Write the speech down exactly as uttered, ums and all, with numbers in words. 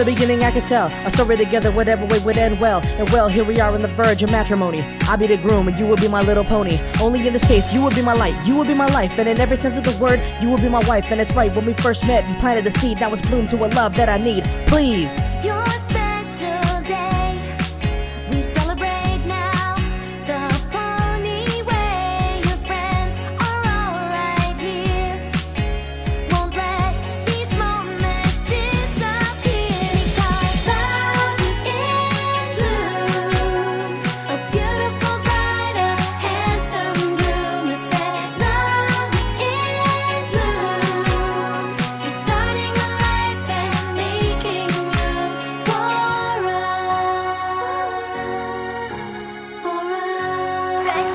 the beginning I could tell a story together, whatever way would end well. And well, here we are on the verge of matrimony. I'll be the groom and you will be my little pony. Only in this case, you will be my light, you will be my life. And in every sense of the word, you will be my wife. And it's right, when we first met, you planted the seed. Now it's bloomed to a love that I need. Please. Your special day, we celebrate now. The pony way, your friends are all right here. Won't let these moments disappear, because love is in bloom. A beautiful bride, a handsome groom. I said love is in bloom. You're starting a life and making room for us, for us.